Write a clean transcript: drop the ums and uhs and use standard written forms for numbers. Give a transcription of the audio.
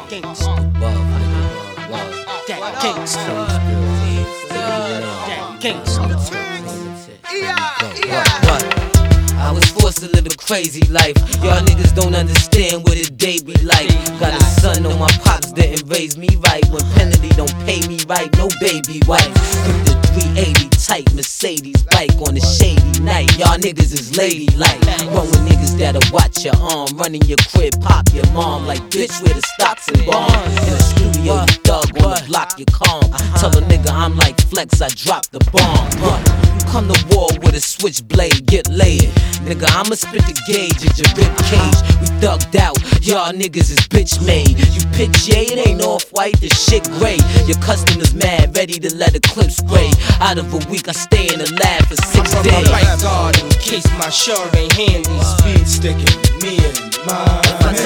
Gangsta above, nigga, love. That gangsta. That gangsta. What? I was forced to live a crazy life. Y'all niggas don't understand what a day be like. Got a son on my pops, didn't raise me right. When penalty don't pay me right, no baby wife. With the 380 type Mercedes bike on a shady night. Y'all niggas is ladylike. Run with niggas that'll watch your arm. Running your crib, pop your mom. Like bitch, where the stocks and bonds. In the studio, you thug on the block, you calm. Tell a nigga I'm like Flex, I drop the bomb. Come to war with a switchblade, get laid. Nigga, I'ma spit the gauge at your rib cage. We thugged out, y'all niggas is bitch made. You pitch, yeah, it ain't off-white, the shit gray. Your customers mad, ready to let a clip spray. Out of a week, I stay in the lab for 6 days. Right guard in case my shirt ain't handy. Speed sticking, me and mine.